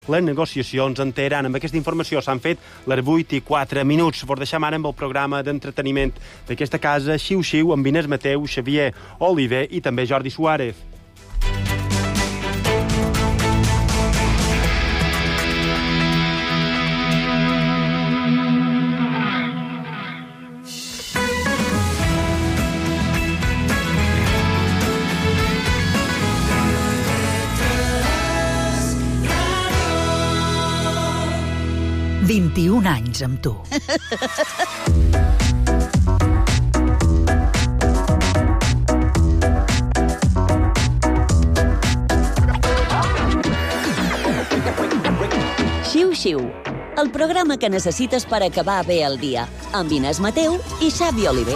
les negociacions en Teheran. Amb aquesta informació s'han fet les 8:04. Vos deixem ara amb el programa d'entreteniment d'aquesta casa, Xiu-Xiu, amb Inés Mateu, Xavier Oliver i també Jordi Suárez. ...21 anys amb tu. Xiu-Xiu, el programa que necessites per acabar bé el dia, amb Inés Mateu i Xavi Oliver.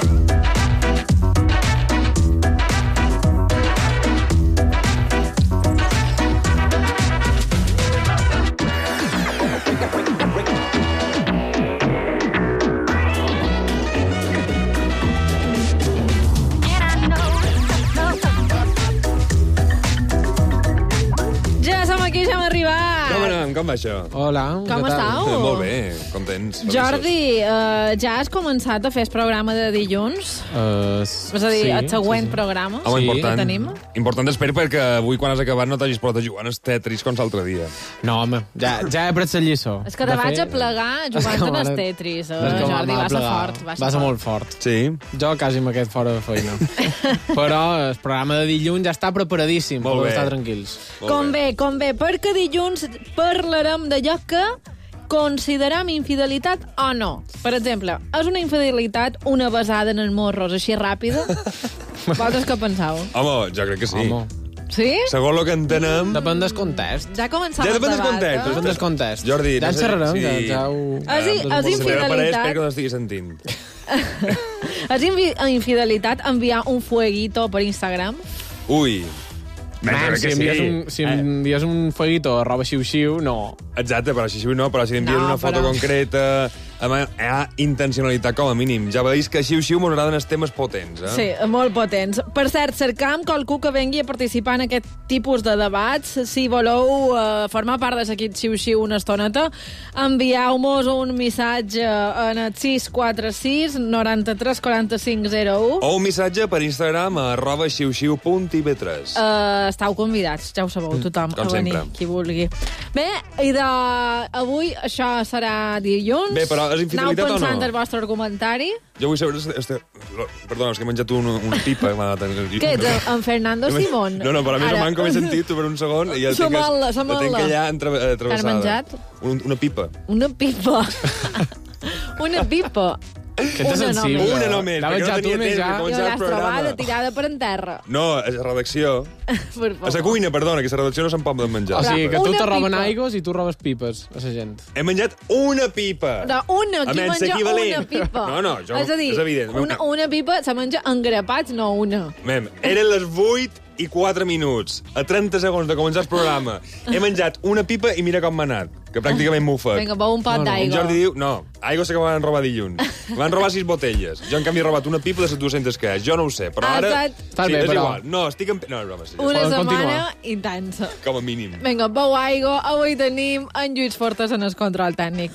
Com va això? Hola. Com estàu? Molt bé, contents. Jordi, ja has començat a fer el programa de dilluns? És a dir, el següent programa que tenim? Important espero perquè avui quan has acabat no t'hagis portat a jugar al Tetris com l'altre dia. No, home, ja he après la lliçó. És que te vaig a plegar jugant en el Tetris. Jordi, va ser fort. Va ser molt fort. Sí? Jo quasi m'he quedat fora de feina. Però el programa de dilluns ja està preparadíssim. Molt bé. Estar tranquils. Com bé, perquè dilluns parlarem d'allò que considerem infidelitat o no. Per exemple, és una infidelitat una besada en els morros així ràpida? Vosaltres què penseu? Home, jo crec que sí. Home. Sí? Segons el que entenem... Depèn del context. Ja ha començat el depèn debat, Depèn del context. Jordi, ja en xerrarem. sí. És infidelitat... Espero que no estigui sentint. És infidelitat enviar un fueguito per Instagram? Ui... Man, si envies un fueguito a @xiu-xiu, no. Exacte, però així no, però si envies una foto concreta... Hi ha intencionalitat com a mínim. Ja veus que Xiu-Xiu m'ho agraden els temes potents, eh? Sí, molt potents. Per cert, cercam qualcú que vengui a participar en aquest tipus de debats. Si voleu formar part de l'equip Xiu-Xiu una estoneta, envieu-nos un missatge en el 646 93 45 01. O un missatge per Instagram a @xiu-xiu.ib3. Estàu convidats, ja ho sabeu, tothom Com a venir, sempre. qui vulgui. Bé, i avui això serà dilluns. Bé, però és infidelitat o no? Anau pensant el vostre argumentari. Jo vull saber... Perdona, és que he menjat una pipa. Què ets, en Fernando Simón? No, però a mi no m'han com he sentit per un segon i ja la tinc allà travessada. Has menjat? Una pipa. Una pipa. Una pipa. Que ets sensible. Una només, perquè no tenia temps de I començar el l'has trobada programa. tirada per en terra. No, a la redacció. A la cuina, perdona, que a la redacció no se'n pot menjar. O sigui, que tu Una te roben pipa. aigües i tu robes pipes a la gent. He menjat una pipa. No, qui menja una pipa? No, jo, és a dir, és evident. una pipa se menja engrapats, no una. Eren les 8:04. A 30 segons de començar el programa. He menjat una pipa i mira com m'ha anat. Que pràcticament m'ho fa. Vinga, beu un pot En d'aigua. Jordi diu, no, aigua sé que m'han robat dilluns. M'han robat 6 botelles. Jo, en canvi, he robat una pipa de les 200 que és. Jo no ho sé, però ara... Està Sí, bé, és però... igual. No, estic en... No, és broma, sí. Una Poden setmana continuar. intensa. Com a mínim. Vinga, beu aigua. Avui tenim en Lluís Fortes en el control tècnic.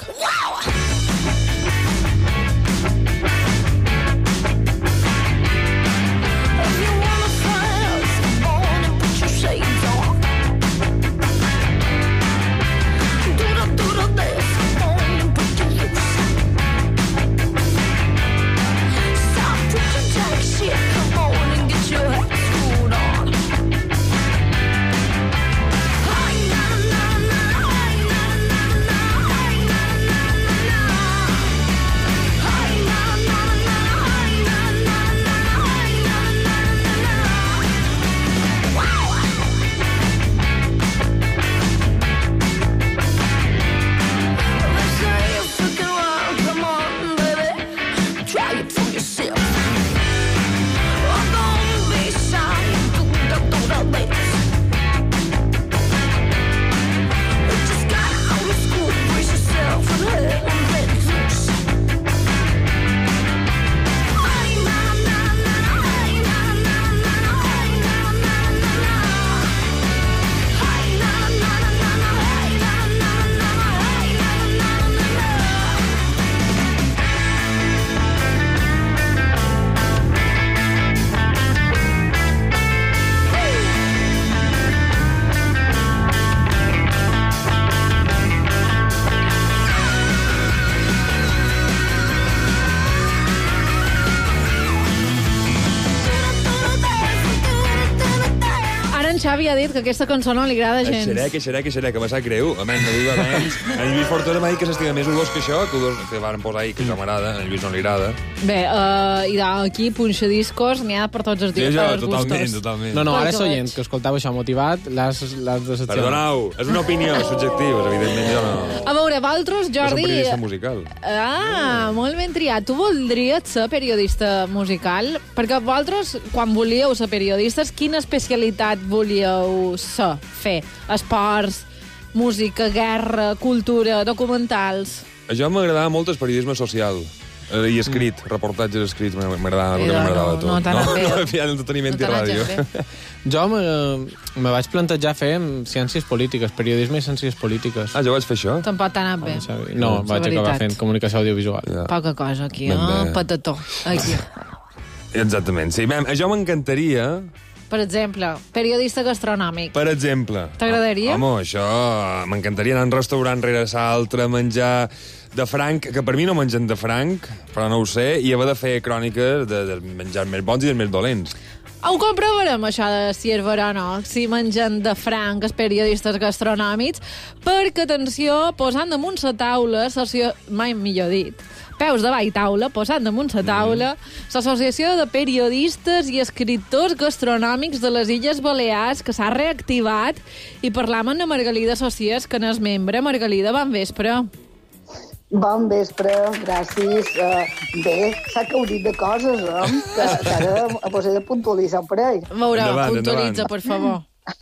Xavi ha dit que aquesta cançó no li agrada gens. Xerec, que me sap greu. A menys, de menys. En Lluís Fortosa m'ha dit que s'estima més U2 que això, que U2 que van posar ahir, que això m'agrada, en Lluís no li agrada. Bé, i aquí, punxadiscos, n'hi ha per tots els dies. Totalment. No, ara s'oient, que escoltava això motivat, l'has decepcionat. Perdoneu, és una opinió subjectiva, evidentment jo no... A veure, vosaltres, Jordi... No som periodista musical. Molt ben triat. Tu voldries ser periodista musical? Perquè vosaltres, quan volíeu ser periodistes, quina especialitat volíeu fer? Esports, música, guerra, cultura, documentals... A jo m'agradava molt el periodisme social. I escrit, reportatges escrits, m'agradava tot. No t'ha anat bé. No, no, entreteniment i ràdio. Jo me vaig plantejar fer ciències polítiques, periodisme i ciències polítiques. Jo vaig fer això? Tampoc t'ha anat bé. No, vaig acabar fent comunicació audiovisual. Ja. Poca cosa aquí, patató. Aquí. Exactament, sí. Jo m'encantaria... Per exemple, periodista gastronòmic. Per exemple. T'agradaria? Home, això m'encantaria anar a un restaurant rere l'altre, menjar de franc, que per mi no mengen de franc, però no ho sé, i haver de fer cròniques de menjar més bons i dels més dolents. Ho comprovarem, això de si és vera o no, si mengen de franc els periodistes gastronòmics, perquè, atenció, posant damunt la taula, mai millor dit, peus davall taula, posant damunt la taula, l'Associació de Periodistes i Escriptors Gastronòmics de les Illes Balears, que s'ha reactivat, i parlam amb la Margalida Socias, que n'és membre. Margalida, bon vespre. Bon vespre, gràcies. Bé, s'ha caudit de coses, que ara he de puntualitzar un parell. Veurà, puntualitza, per favor.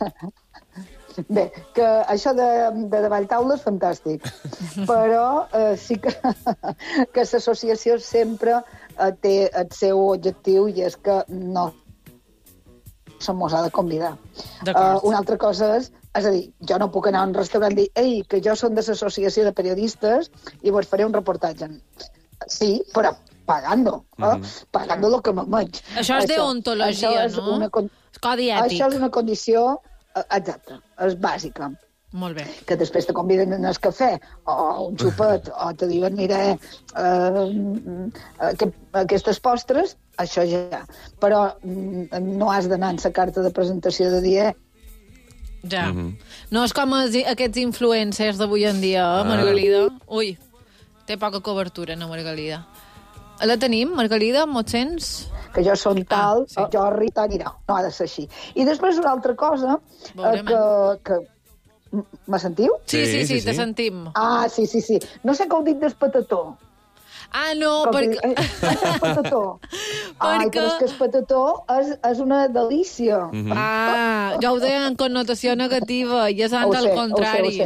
Bé, que això de davall taula és fantàstic, però sí que l'associació sempre té el seu objectiu i és que no se mos ha de convidar. Una altra cosa és a dir, jo no puc anar a un restaurant i dir ei, que jo som de l'associació de periodistes i vos faré un reportatge. Sí, però pagando, pagando lo que me menys. Això és deontologia, no? Codi ètic. Això és una condició exacta, és bàsica. Molt bé. Que després te conviden a un cafè o un xupet o te diuen, mira, aquestes postres, això ja. Però no has d'anar en la carta de presentació de dir ja. No és com aquests influencers d'avui en dia, Margalida. Ui, té poca cobertura, no, Margalida. La tenim, Margalida? M'ho sents? Que jo som tal, Jordi, tal, i no ha de ser així. I després una altra cosa, que me sentiu? Sí, te sentim. Sí. No sé com dit del patató. No, perquè... El patató. Però és que el patató és una delícia. Jo ho deia en connotació negativa, i és al contrari.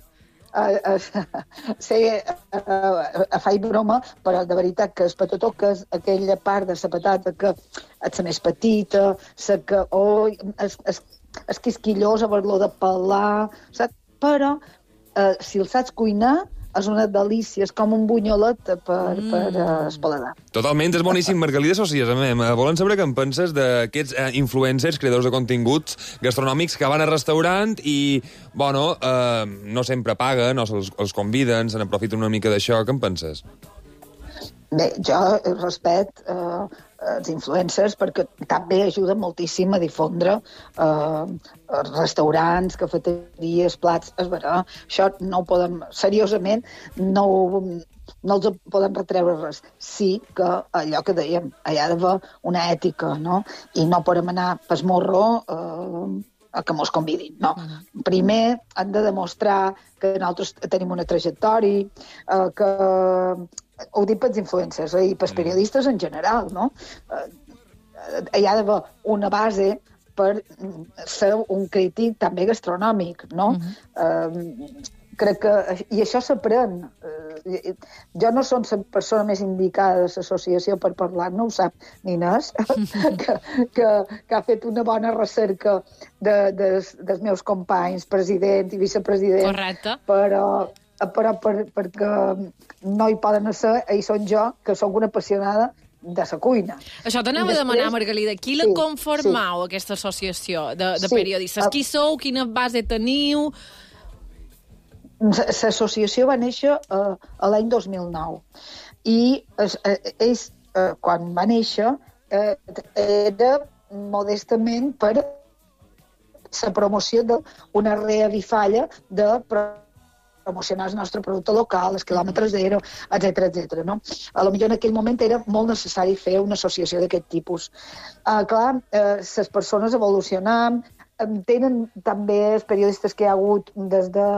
Faig broma, però de veritat que el patató, que és aquella part de la patata que és la més petita, que és quisquillós, haver-lo de pelar, saps? Però si el saps cuinar, és una delícia, és com un bunyolet per espaladar. Totalment, és boníssim. Margalida Socias, volen saber què en penses d'aquests influencers, creadors de continguts gastronòmics que van al restaurant i, bueno, no sempre paguen o els conviden, se n'aprofiten una mica d'això. Què en penses? Bé, jo respecto els influencers perquè també ajuden moltíssim a difondre restaurants, cafeteries, plats. És vera, això no ho podem, seriosament, no els podem retreure res. Sí que allò que dèiem, hi ha d'haver una ètica, no? I no podem anar pel morro a que mos convidin, no. Primer han de demostrar que nosaltres tenim una trajectòria, que... Ho dic pels influencers i pels periodistes en general, no? Hi ha d'haver una base per ser un crític també gastronòmic, no? Crec que... I això s'aprèn. Jo no som la persona més indicada de l'associació per parlar-ne, ho sap Ninàs, que ha fet una bona recerca dels meus companys, president i vicepresident. Correcte. Però perquè no hi poden ser, hi són jo, que sóc una apassionada de la cuina. Això t'anava a demanar, Margalida. Qui la conformau, aquesta associació de periodistes? Qui sou? Quina base teniu? L'associació va néixer a l'any 2009 i quan va néixer era modestament per la promoció d'una reavifalla de promocionar el nostre producte local, els quilòmetres zero, etc. No? A lo millor en aquell moment era molt necessari fer una associació d'aquest tipus. Clar, les persones evolucionam, tenen també els periodistes que hi ha hagut des de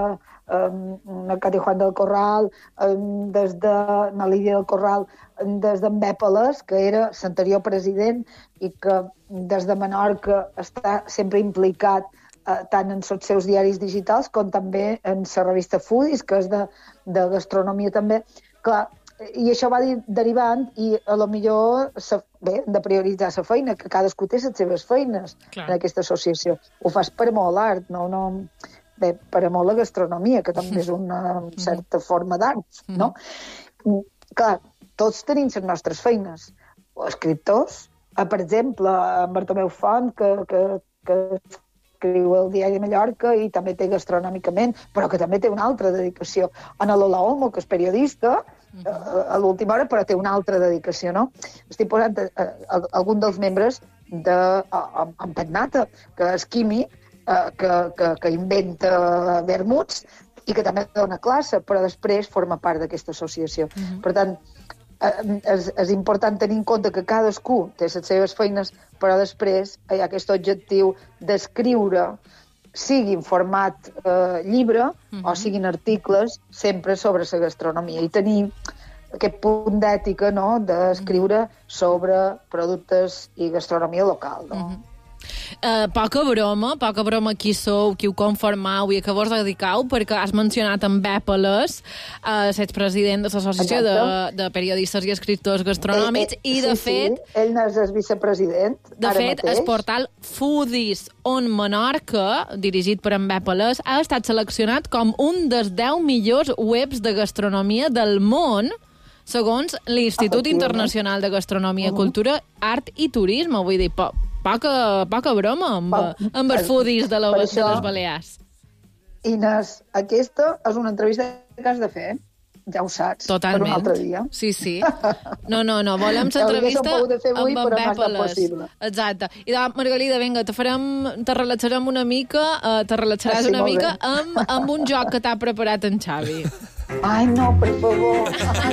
Cati Juan del Corral, des de na Lídia del Corral, des d'en Bèpales, que era l'anterior president i que des de Menorca està sempre implicat tant en els seus diaris digitals com també en la revista Foodies, que és de gastronomia també. Clar, i això va derivant i a lo millor hem de prioritzar la feina, que cadascú té les seves feines en aquesta associació. Ho fas per amor a l'art, bé, per amor a la gastronomia, que també és una certa forma d'art, no? Clar, tots tenim les nostres feines. Escriptors, per exemple, en Bartomeu Font, que escriu el Diari de Mallorca i també té gastronòmicament, però que també té una altra dedicació. Ana Lola Olmo, que és periodista, a l'última hora, però té una altra dedicació, no? Estic posant algun dels membres en Petnata, que és químic, que inventa vermuts i que també dona classe, però després forma part d'aquesta associació. Per tant, és important tenir en compte que cadascú té les seves feines, però després hi ha aquest objectiu d'escriure, sigui en format llibre o siguin articles, sempre sobre la gastronomia, i tenir aquest punt d'ètica, no?, d'escriure sobre productes i gastronomia local, no? Poca broma qui sou, qui ho conformau i a què vos dedicau, perquè has mencionat en Bèpales, ets president de l'Associació de Periodistes i Escriptors Gastronòmics, i de fet... Sí, ell és el vicepresident, de fet, el portal Foodies on Menorca, dirigit per en Bèpales, ha estat seleccionat com un dels 10 millors webs de gastronomia del món, segons l'Institut Internacional de Gastronomia, Cultura, Art i Turisme. Vull dir, poca broma amb els Foodies de les Balears. Inés, aquesta és una entrevista que has de fer, ja ho saps, totalment. Per un altre dia. Sí. No, volem l'entrevista amb en Bèpales. Exacte. I Margalida, vinga, te relaxarem una mica, relaxaràs una mica amb un joc que t'ha preparat en Xavi. Ai, no, per favor.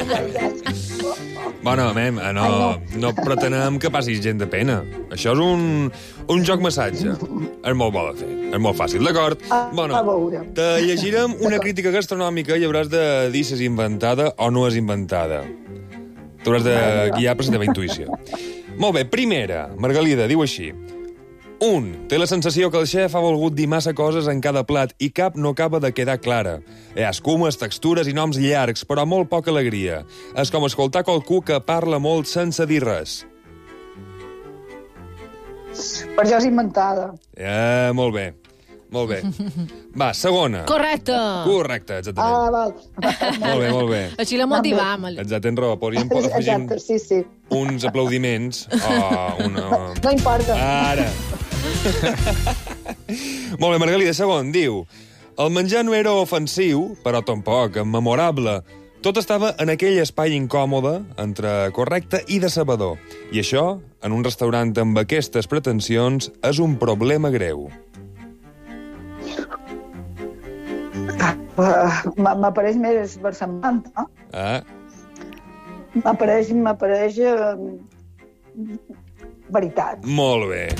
Bueno, no pretenem que passis gent de pena. Això és un joc massatge. És molt bo de fer, és molt fàcil, d'acord? A veure. Te llegirem una crítica gastronòmica i hauràs de dir si és inventada o no és inventada. T'hauràs de guiar per la teva intuïció. Molt bé, primera, Margalida, diu així. 1. Té la sensació que el xef ha volgut dir massa coses en cada plat i cap no acaba de quedar clara. Hi ha escumes, textures i noms llargs, però molt poca alegria. És com escoltar qualcú que parla molt sense dir res. Per això és inventada. Molt bé. Va, segona. Correcte, exactament. Val. Molt bé. Així la motivam. Exacte, tens raó. Podríem afegir uns aplaudiments o una... No importa. Ara. Molt bé, Margalida, segon, diu: el menjar no era ofensiu, però tampoc memorable. Tot estava en aquell espai incòmode entre correcte i decebedor. I això, en un restaurant amb aquestes pretensions, és un problema greu. M'apareix més versemblant, no? M'apareix veritat. Molt bé.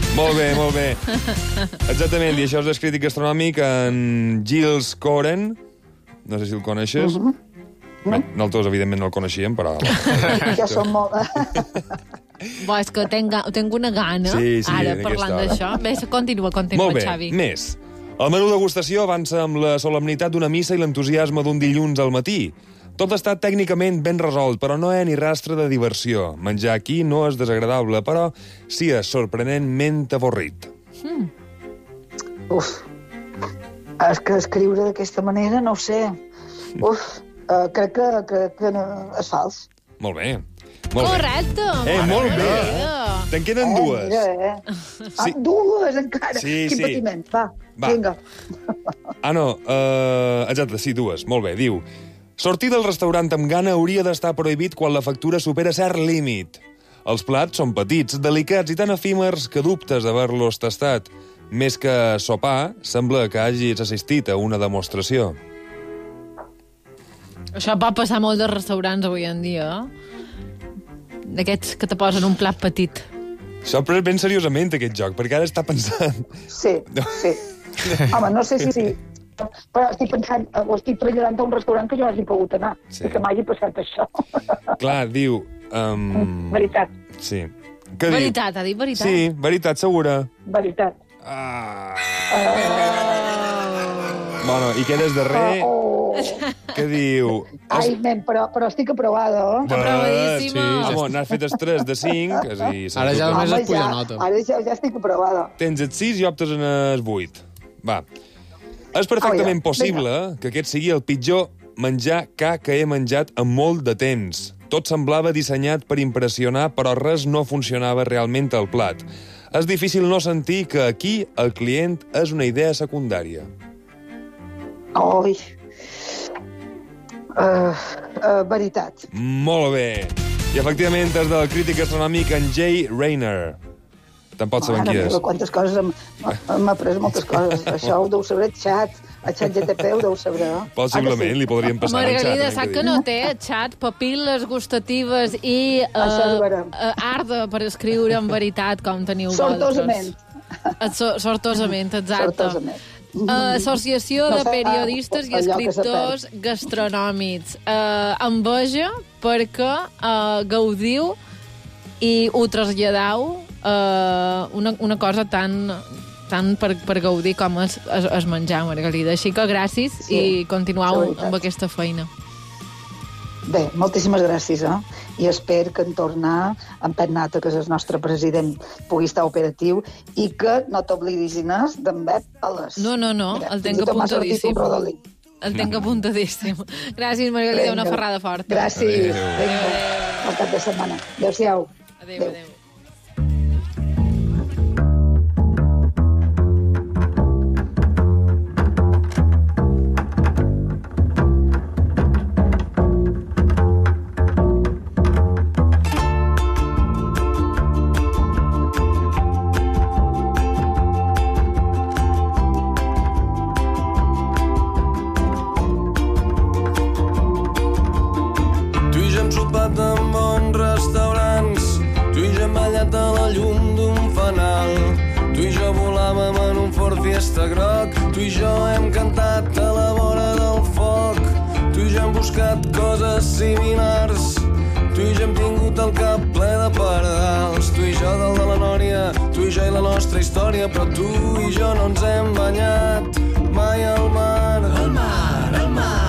Exactament, i això és el crític gastronòmic en Gilles Coren. No sé si el coneixes. Nosaltres, evidentment, no el coneixíem, però... Ja som molt... És que tenc una gana, ara, parlant d'això. Bé, continua, molt bé, Xavi. Més. El menú degustació avança amb la solemnitat d'una missa i l'entusiasme d'un dilluns al matí. Tot està tècnicament ben resolt, però no hi ha ni rastre de diversió. Menjar aquí no és desagradable, però sí és sorprenentment avorrit. És que escriure d'aquesta manera, no ho sé. Crec que és fals. Molt bé. Correcte. Molt bé. Te'n queden dues. Sí. Dues, encara. Sí. Quin patiment. Va, vinga. Exacte, sí, dues. Molt bé, diu: sortir del restaurant amb gana hauria d'estar prohibit quan la factura supera cert límit. Els plats són petits, delicats i tan efímers que dubtes d'haver-los tastat. Més que sopar, sembla que hagis assistit a una demostració. Això pot passar molt de restaurants avui en dia, d'aquests que te posen un plat petit. S'ho ha pres ben seriosament, aquest joc, perquè ara està pensant... Sí. Home, no sé si... Però estic pensant, o estic traslladant a un restaurant que jo hagi pogut anar, i que m'hagi passat això. Clar, diu... Veritat. Sí. Veritat, ha dit veritat? Sí, veritat, segura. Veritat. Bueno, i quedes darrer... Què diu? Ai, nen, però estic aprovada, Aprovadíssima. Home, n'has fet els 3 de 5. Ara ja només es puja nota. Ara ja estic aprovada. Tens el 6 i optes en el 8. Va. És perfectament possible que aquest sigui el pitjor menjar que he menjat en molt de temps. Tot semblava dissenyat per impressionar, però res no funcionava realment al plat. És difícil no sentir que aquí el client és una idea secundària. Oi. Veritat. Molt bé. I efectivament és del crític astronòmic en Jay Rayner. Te'n pots saber qui és. Quantes coses m'ha après moltes coses. Això ho deu saber el xat. El xat GTP ho deu saber. Possiblement, li podríem passar el xat. Margalida, sap que no té xat, papil·les gustatives i art per escriure en veritat, com teniu vosaltres. Sortosament, exacte. Sortosament. Associació de Periodistes i Escriptors Gastronòmics. Enveja perquè gaudiu i ho traslladau una cosa tan per gaudir com és menjar, Margalida. Així que gràcies i continueu amb aquesta feina. Bé, moltíssimes gràcies, i espero que en tornar en Pep Nata, que és el nostre president, pugui estar operatiu i que no t'oblidis, Inés, d'en Pep a les... No, el tenc apuntadíssim. El tenc apuntadíssim. Gràcies, Margalida, una ferrada forta. Gràcies. Vinga, al cap de setmana. Adéu-siau. Adéu. En bons restaurants, tu i jo hem ballat a la llum d'un fanal, tu i jo volàvem en un Ford Fiesta groc, tu i jo hem cantat a la vora del foc, tu i jo hem buscat coses similars, tu i jo hem tingut el cap ple de pardals, tu i jo dalt de la Nòria, tu i jo i la nostra història, però tu i jo no ens hem banyat mai al mar. Al mar, al mar.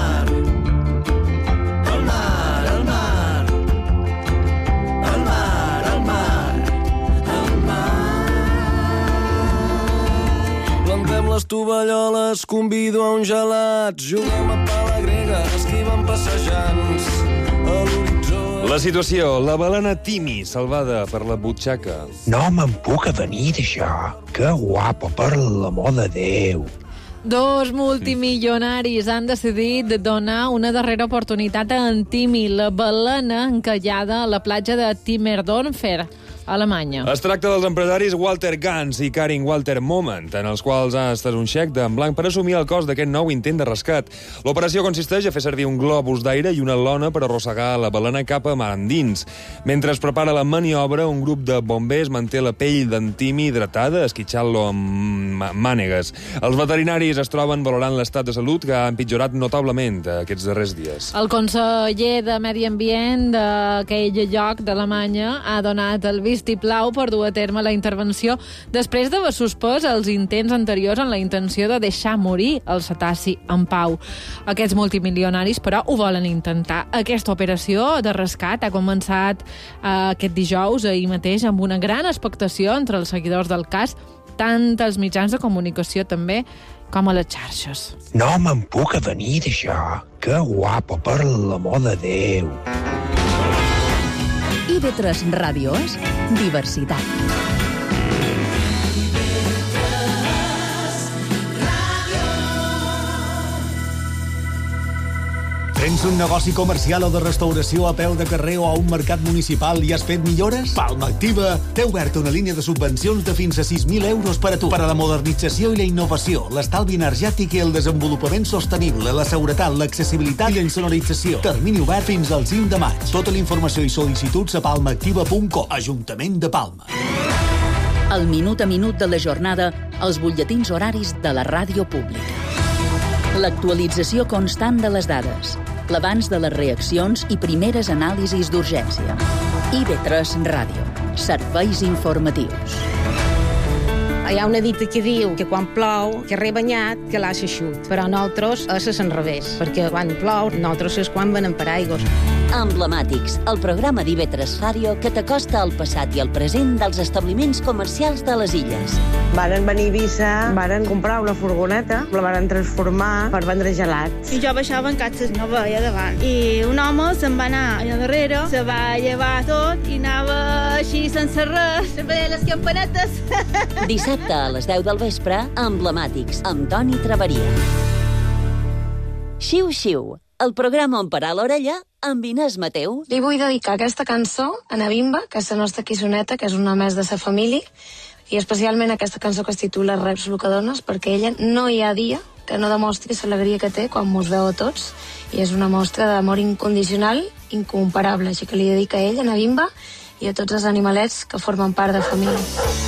Les tovalloles, convido a un gelat, juguem a pala grega, esquivem passejants a l'horitzó. La situació, la balena Timi, salvada per la butxaca. No me'n puc avenir d'això. Que guapo, per l'amor de Déu. 2 multimilionaris han decidit donar una darrera oportunitat a en Timi, la balena encallada a la platja de Timmerdorfer, Alemanya. Es tracta dels empresaris Walter Ganz i Karin Walter Moment, en els quals ha estat un xec en blanc per assumir el cost d'aquest nou intent de rescat. L'operació consisteix a fer servir un globus d'aire i una lona per arrossegar la balena cap a mar endins. Mentre es prepara la maniobra, un grup de bombers manté la pell d'en Timi hidratada, esquitxant-lo amb mànegues. Els veterinaris es troben valorant l'estat de salut, que ha empitjorat notablement aquests darrers dies. El conseller de Medi Ambient d'aquell lloc d'Alemanya ha donat el vistiplau per dur a terme la intervenció després d'haver suspès els intents anteriors en la intenció de deixar morir el cetaci en pau. Aquests multimilionaris, però, ho volen intentar. Aquesta operació de rescat ha començat aquest dijous, ahir mateix, amb una gran expectació entre els seguidors del cas, tant als mitjans de comunicació també com a les xarxes. No me'n puc avenir d'això. Que guapo, per l'amor de Déu. IB3 Ràdio és diversitat. Tens un negoci comercial o de restauració a peu de carrer o a un mercat municipal i has fet millores? Palma Activa té oberta una línia de subvencions de fins a 6.000 euros per a tu. Per a la modernització i la innovació, l'estalvi energètic i el desenvolupament sostenible, la seguretat, l'accessibilitat i la insonorització. Termini obert fins al 5 de maig. Tota la informació i sol·licituds a palmaactiva.com. Ajuntament de Palma. El minut a minut de la jornada, els butlletins horaris de la ràdio pública. L'actualització constant de les dades, l'abans de les reaccions i primeres anàlisis d'urgència. IB3 Ràdio. Serveis informatius. Hi ha una dita que diu que quan plou, que rebanyat, que l'ha eixut. Però nosaltres és l'enrevés, perquè quan plou, nosaltres és quan venem paraigües. Emblemàtics, el programa d'IB3 Ràdio que t'acosta al passat i al present dels establiments comercials de les illes. Varen venir a Eivissa, varen comprar una furgoneta, la varen transformar per vendre gelats. I jo baixava en catxes, no veia davant. I un home se'n va anar allà darrere, se va llevar tot i anava així sense res, se veia les campanetes. Dissabte a les 10 del vespre, Emblemàtics, amb Toni Traveria. Xiu Xiu, el programa on parar l'orella amb Inés Mateu. Li vull dedicar aquesta cançó a na Bimba, que és la nostra quissoneta, que és una més de sa família, i especialment aquesta cançó que es titula Reps lo que dones, perquè ella no hi ha dia que no demostri l'alegria que té quan mos veu a tots, i és una mostra d'amor incondicional, incomparable, així que li dedica a ella, a na Bimba, i a tots els animalets que formen part de família.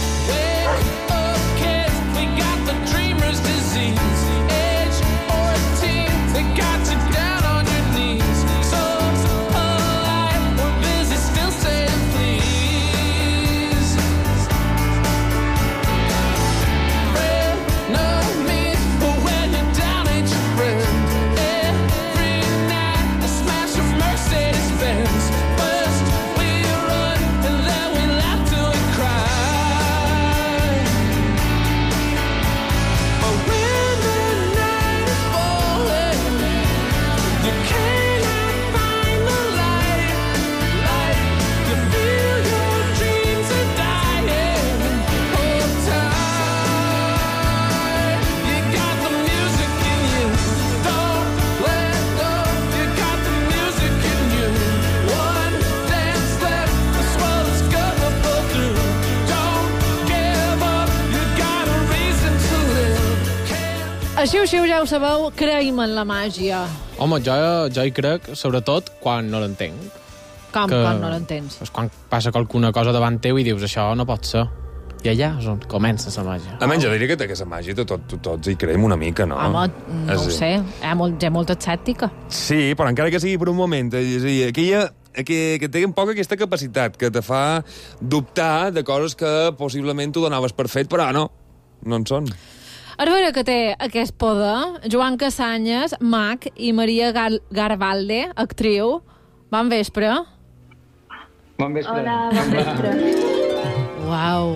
Xiu Xiu, ja ho sabeu, creïm en la màgia. Home, jo hi crec, sobretot quan no l'entenc. Com quan no l'entens? És quan passa alguna cosa davant teu i dius, això no pot ser. I allà és on comença la màgia. Almenys jo diria que aquesta màgia tots hi creiem una mica, no? Home, no ho sé, hi ha molta escèptica. Sí, però encara que sigui per un moment. És a dir, que té un poc aquesta capacitat, que te fa dubtar de coses que possiblement tu donaves per fet, però no en són. A veure que té aquest poder, Joan Casanyes, mag, i Maria Garbalde, actriu. Bon vespre. Bon vespre. Hola, bon vespre. Uau.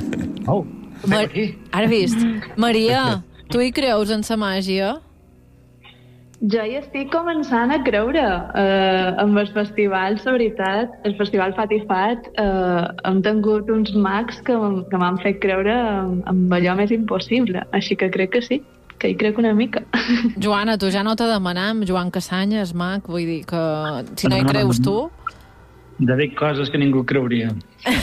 Ara vist. Maria, tu hi creus en sa màgia? Jo hi estic començant a creure amb els festivals, la veritat. El festival Fat i Fat hem tingut uns mags que m'han fet creure amb allò més impossible. Així que crec que sí, que hi crec una mica. Joana, tu ja no te demanam, Joan Casanyes, mag, vull dir que si no hi creus tu... Ja dic coses que ningú creuria.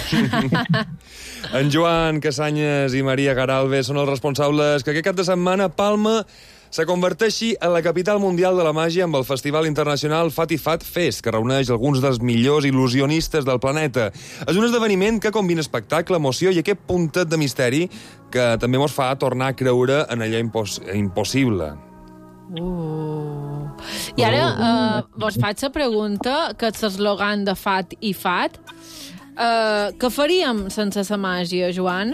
En Joan Casanyes i Maria Garalve són els responsables que aquest cap de setmana Palma se converteixi en la capital mundial de la màgia amb el Festival Internacional Fat i Fat Fest, que reuneix alguns dels millors il·lusionistes del planeta. És un esdeveniment que combina espectacle, emoció i aquest puntet de misteri que també mos fa tornar a creure en allò impossible. I ara vos faig la pregunta, que és l'eslògan de Fat i Fat. Què faríem sense la màgia, Joan?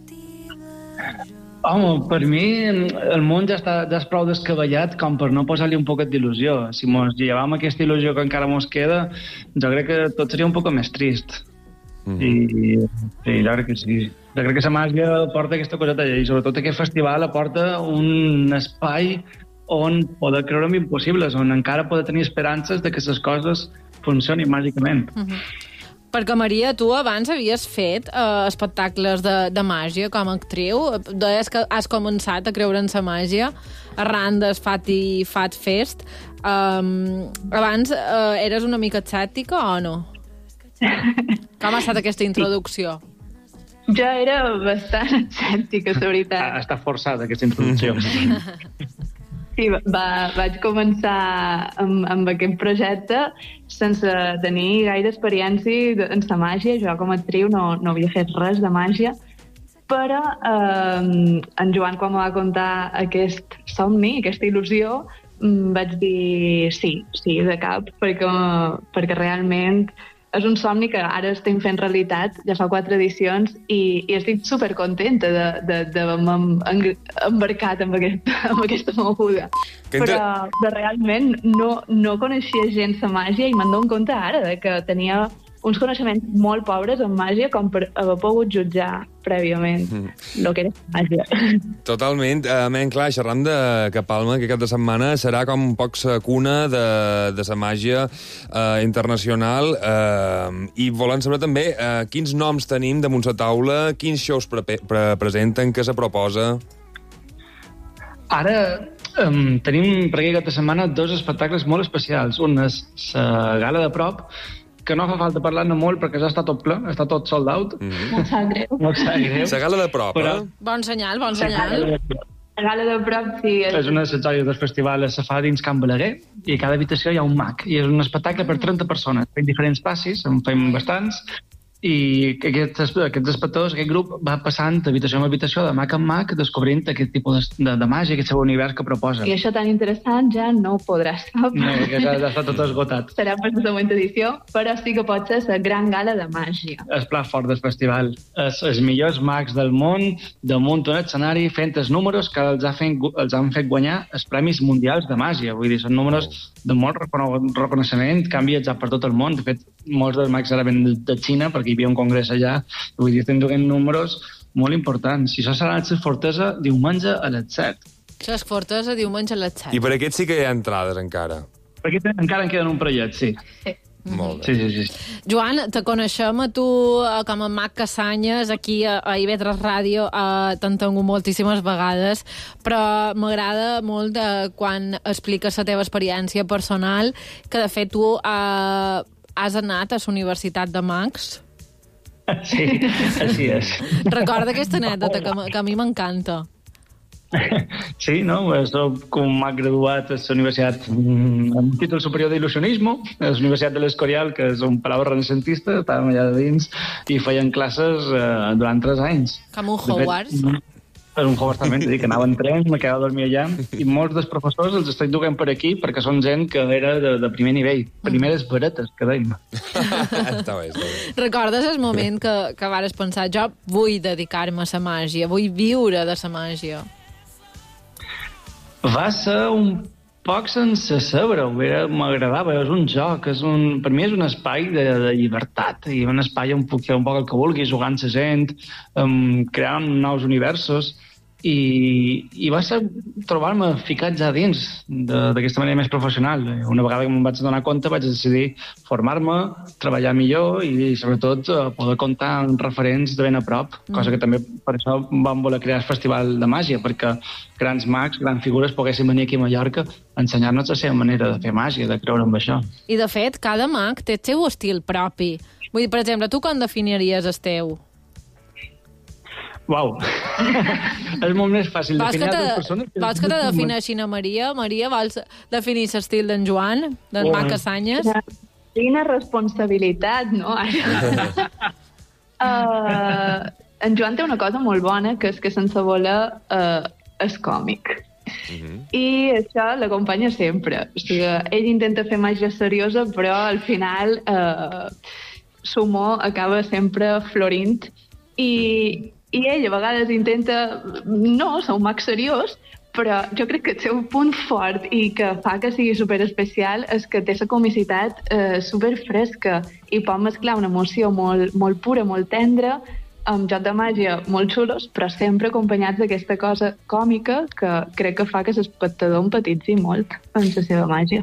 Home, per mi el món ja és prou descabellat com per no posar-li un poquet d'il·lusió. Si mos llevam aquesta il·lusió que encara mos queda, jo crec que tot seria un poc més trist. I jo crec que sí. Jo crec que la màgia porta aquesta coseta i sobretot aquest festival aporta un espai on poder creure en impossibles, on encara poder tenir esperances de que les coses funcionin màgicament. Perquè, Maria, tu abans havies fet espectacles de màgia com a actriu. Deies que has començat a creure en la màgia arran del Fat Fest. Abans eres una mica escèptica o no? Com ha estat aquesta introducció? Jo era bastant escèptica, la veritat. Està forçada, aquesta introducció. Sí, vaig començar amb aquest projecte sense tenir gaire experiència en la màgia. Jo, com a actriu, no havia fet res de màgia, però en Joan, quan em va contar aquest somni, aquesta il·lusió, vaig dir sí, de cap, perquè realment és un somni que ara estem fent realitat, ja fa 4 edicions, i estic supercontenta d'haver-me embarcat amb aquesta moguda. Però realment no coneixia gens de màgia i me'n dono compte ara que tenia uns coneixements molt pobres en màgia com per haver pogut jutjar prèviament el que era màgia. Totalment. Clar, xerram de que Palma, que cap de setmana serà com un poc la cuna de la màgia internacional, i volem saber també quins noms tenim damunt la taula, quins shows presenten, què se proposa. Ara tenim per aquesta setmana 2 espectacles molt especials. Un és la gala de prop, que no fa falta parlar-ne molt perquè ja està tot ple, està tot sold out. Molt sap greu. La gala de prop, Bon senyal. La gala de prop, sí. És una de les joies del festival, se fa dins Can Balaguer, i a cada habitació hi ha un mag. I és un espectacle per 30 persones. Fem diferents passis, en fem bastants, i aquests espectadors, aquest grup, va passant d'habitació en habitació, de mag en mag, descobrint aquest tipus de màgia, aquest seu univers que proposa. I això tan interessant ja no podrà estar. No, que ja està tot esgotat. Serà per la següent edició, però sí que pot ser la gran gala de màgia. El plat fort del festival. Els millors mags del món damunt un escenari fent els números que els han fet guanyar els Premis Mundials de Màgia. Vull dir, són números de molt reconeixement que han viatjat per tot el món. De fet, molts dels mags ara ven de Xina perquè hi havia un congrés allà. Vull dir, estem duent números molt importants. I això serà a Fortesa diumenge a les 7. Les Fortesa diumenge a les 7. I per aquest sí que hi ha entrades encara. Per aquí encara en queden un parellet, sí. Molt bé. Sí. Joan, te coneixem a tu com a mag Casanyes, aquí a IB3 Ràdio, t'han tingut moltíssimes vegades, però m'agrada molt quan expliques la teva experiència personal, que de fet tu has anat a la Universitat de Mags. Sí, així és. Recorda aquesta anècdota que a mi m'encanta. Sí, no? Soc un mag graduat a la universitat amb títol superior d'il·lusionisme, a la Universitat de l'Escorial, que és un palau renaixentista, estàvem allà dins i feien classes durant 3 anys. Com un Hogwarts. És un Hogwarts també, que anava en tren, me quedava a dormir allà, i molts dels professors els estic duent per aquí perquè són gent que era de primer nivell, primeres baretes, que dèiem. Està bé. Recordes el moment que vares pensar, jo vull dedicar-me a la màgia, vull viure de la màgia? Va ser un poc sense saber-ho, m'agradava, és un joc, per mi és un espai de llibertat, i un espai on puc fer un poc el que vulgui, jugar amb la gent, creant nous universos, i va ser trobar-me ficat ja dins d'aquesta manera més professional. Una vegada que me'n vaig donar compte vaig decidir formar-me, treballar millor i sobretot poder comptar amb referents de ben a prop, cosa que també per això vam voler crear el Festival de Màgia, perquè grans mags, grans figures poguessin venir aquí a Mallorca a ensenyar-nos la seva manera de fer màgia, de creure en això. I de fet, cada mag té el seu estil propi. Vull dir, per exemple, tu com definiries el teu? Uau! És molt més fàcil definir altres persones. Vols que te defineixin a Maria? Maria, vols definir l'estil d'en Joan, d'en Mag Casanyes? Quina responsabilitat, no? En Joan té una cosa molt bona, que és que sense voler és còmic. I això l'acompanya sempre. O sigui, ell intenta fer màgia seriosa, però al final l'humor acaba sempre florint. I ell a vegades intenta no ser un mag seriós, però jo crec que el seu punt fort i que fa que sigui superespecial és que té la comicitat superfresca i pot mesclar una emoció molt pura, molt tendra, amb joc de màgia molt xulos, però sempre acompanyats d'aquesta cosa còmica que crec que fa que l'espectador empatitzi molt amb la seva màgia.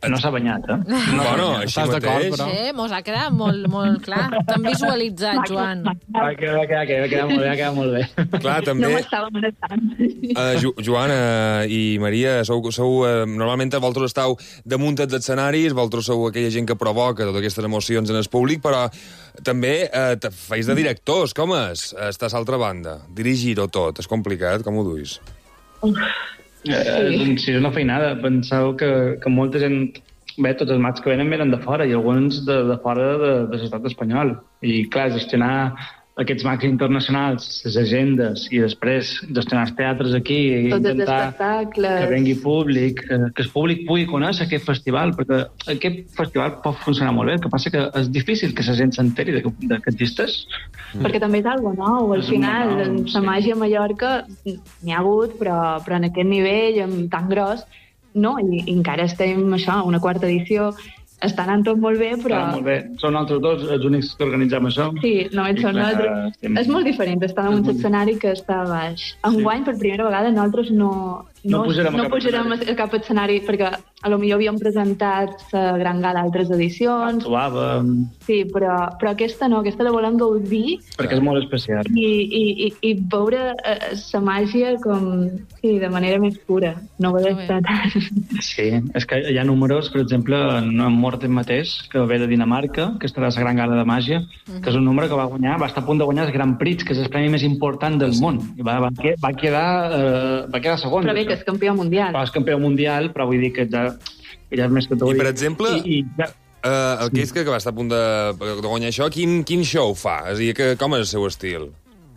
No s'ha banyat, eh? Bueno, així mateix. Sí, mos ha quedat molt clar. T'han visualitzat, Joan. Va quedar molt bé. Clar, també... No m'estava amenaçant. Joana i Maria, normalment vosaltres esteu damunt dels escenaris, vosaltres sou aquella gent que provoca totes aquestes emocions en el públic, però també feis de directors. Com és estar a l'altra banda? Dirigir-ho tot, és complicat, com ho duis? Sí, és una feinada. Penseu que molta gent... Bé, tots els mags que venen de fora i alguns de fora de l'estat espanyol. I, clar, gestionar aquests mags internacionals, les agendes, i després gestionar els teatres aquí i intentar que vengui públic, que el públic pugui conèixer aquest festival, perquè aquest festival pot funcionar molt bé. El que passa que és difícil que la gent s'enteri que existeix. Perquè també és algo nou. Al final, la màgia a Mallorca n'hi ha hagut, però en aquest nivell, tan gros, no, i encara estem, això, una quarta edició. Està anant tot molt bé, però... Està molt bé. Són nosaltres dos els únics que organitzem això. Sí, només són nosaltres. És molt diferent estar damunt l'escenari que estar a baix. Enguany, per primera vegada, nosaltres no pujarem a cap escenari, perquè a lo millor havíem presentat la Gran Gala a altres edicions. Actuàvem. Sí, però aquesta no, aquesta la volem gaudir. Perquè és molt especial. I veure la màgia com, sí, de manera més pura. No ho he estat. Sí, és que hi ha números, per exemple, en Morten mateix, que ve de Dinamarca, que estarà a la Gran Gala de Màgia, que és un número que va estar a punt de guanyar el Grand Prix, que és el premi més important del món. I va quedar segon. Però bé, que és campió mundial. És campió mundial, però vull dir que ja és més que tot. I, per exemple, aquell que va estar a punt de guanyar això, quin show fa? És a dir, com és el seu estil?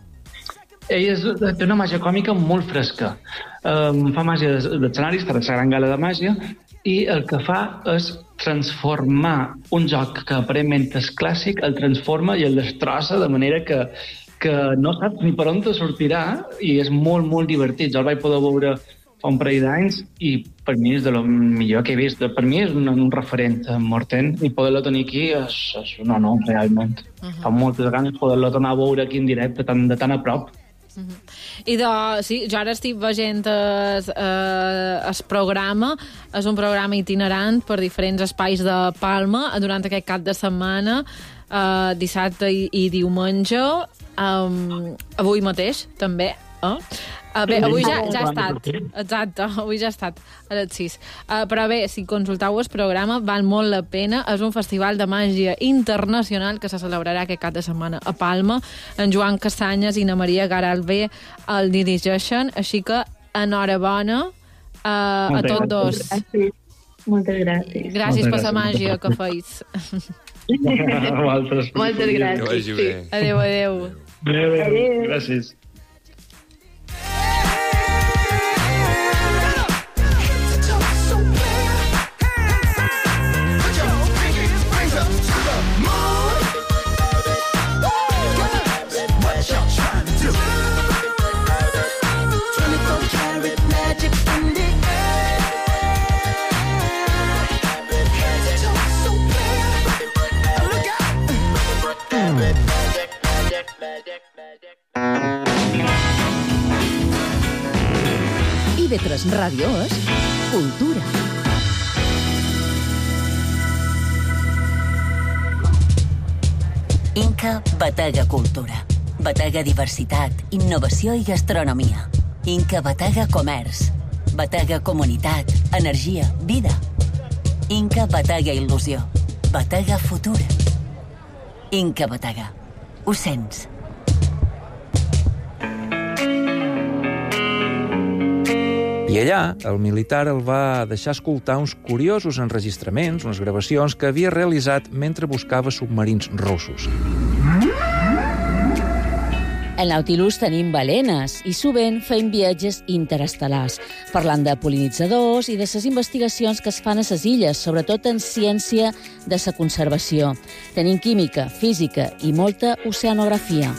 Ell té una màgia còmica molt fresca. Fa màgia d'escenari, està a la Gran Gala de Màgia, i el que fa és transformar un joc que aparentment és clàssic, el transforma i el destrossa de manera que no saps ni per on te sortirà, i és molt, molt divertit. Jo el vaig poder veure fa un parell d'anys i per mi és de lo millor que he vist. Per mi és un referent, Morten, i poder-lo tenir aquí és un honor, realment. Fa moltes ganes poder-lo tornar a veure aquí en directe, de tan a prop. I sí, jo ara estic veient el programa. És un programa itinerant per diferents espais de Palma durant aquest cap de setmana, dissabte i diumenge, avui mateix també, bé, avui ja ha estat. Exacte, avui ja ha estat a les 6. Però bé, si consulteu el programa, val molt la pena. És un festival de màgia internacional que se celebrarà aquest cap de setmana a Palma. En Joan Casanyes i na Maria Garalbé el dirigeixen, així que enhorabona a tots dos. Moltes gràcies. Gràcies per la màgia que feis. Moltes gràcies. Adéu. Gràcies. IB3 Ràdio és cultura. Inca Batega Cultura. Batega Diversitat, Innovació i Gastronomia. Inca Batega Comerç. Batega Comunitat, Energia, Vida. Inca Batega Il·lusió. Batega Futur. Inca Batega. Ho sents? I allà, el militar el va deixar escoltar uns curiosos enregistraments, unes gravacions que havia realitzat mentre buscava submarins russos. Al Nautilus tenim balenes i sovint fem viatges interestel·lars, parlant de pol·linitzadors i de les investigacions que es fan a les illes, sobretot en ciència de la conservació. Tenim química, física i molta oceanografia.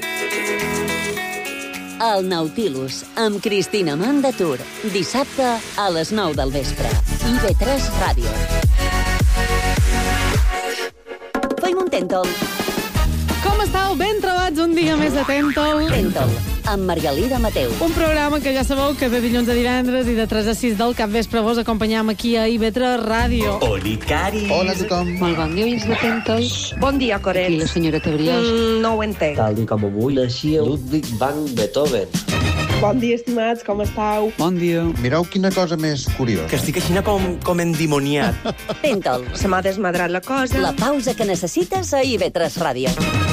El Nautilus, amb Cristina Mandatur. Dissabte a les 9 del vespre. IB3 Ràdio. Fem un tèntol. Com estàu? Ben trobats un dia més a Tentol. Tentol, amb Margalida Mateu. Un programa que ja sabeu que de dilluns a divendres i de 3 a 6 del capvespre vos acompanyam aquí a IB3 Ràdio. Oli, Cari. Hola, tothom. Molt bon dia, oients de Tentol. Bon dia, Coret. Aquí la senyora Tebriós. No ho entenc. Tal i com avui naixia Ludwig van Beethoven. Bon dia, estimats, com estàu? Bon dia. Mireu quina cosa més curiosa. Que estic així com endimoniat. Tentol. Se m'ha desmadrat la cosa. La pausa que necessites a IB3 Ràdio.